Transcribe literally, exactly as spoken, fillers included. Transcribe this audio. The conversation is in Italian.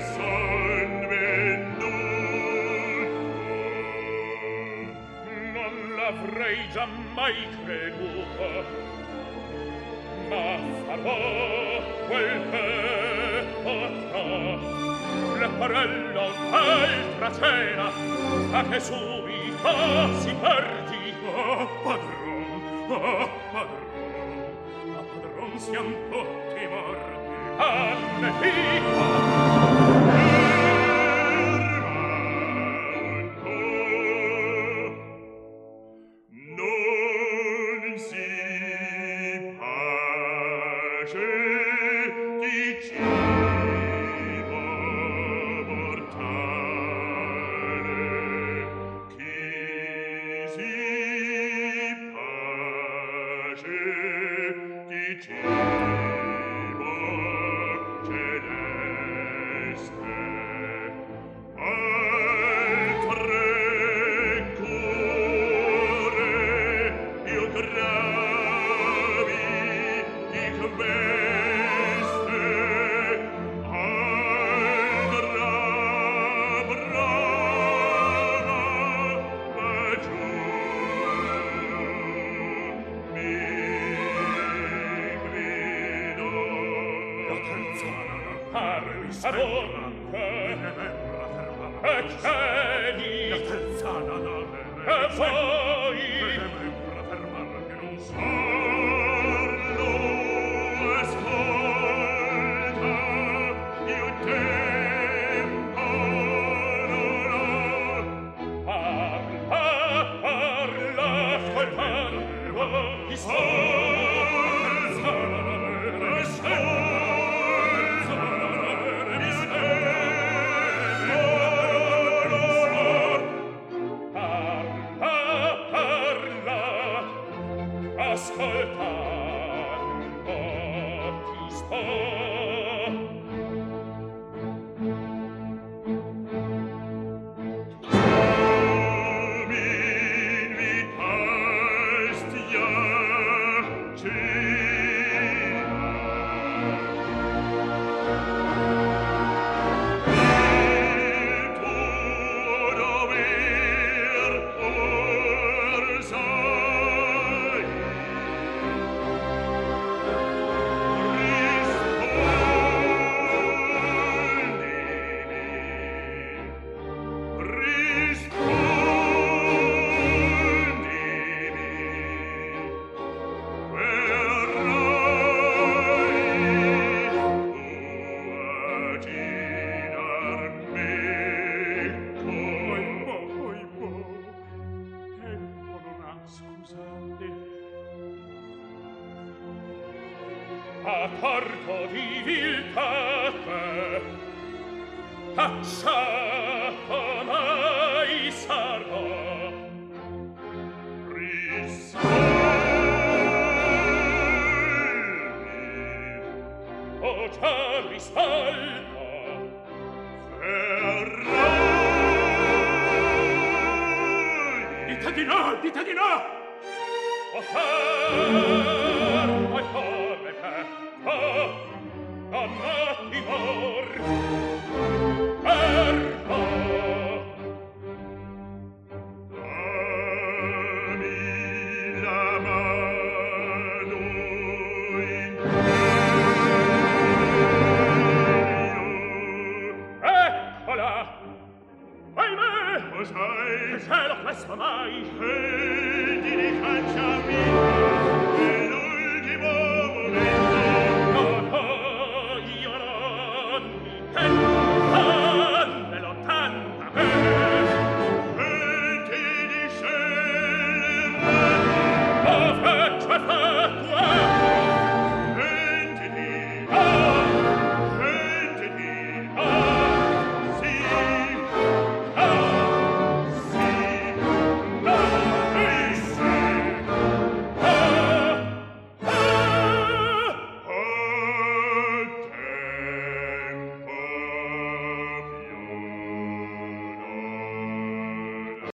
son venuto. Non l'avrei giammai creduto, ma farò quel che potrò. Leporello un'altra cena, fa che subito si perdi. Oh, padron, oh, padron, a padron siam tutti morti. Annefica! Non si pace di cibo mortale, chi si pace di cibo celeste. Altre cure più gravi di queste, altra brava va giù, mi grido. La terzana parli savonte, e chiedi la terzana nave, e voi per fermare che non sarlo. Ascolta, io tempo non ho. Parla, parla, ascoltando chi ascoltando chi sto. Tu mi invitasti a cena, il tuo dover orsai. A torto di viltà te, cacciato mai sarò. Risolvi, o già risolto, verrai. Dite di no, dite di no! O fermo e come te, oh, donna timor, fermo. Dammi la mano in meglio. Eccola! Ahimè! Cos'hai? Che cielo questo mai? Vedi di cacciami, è l'ultimo momento. No, no, io non mi intendo.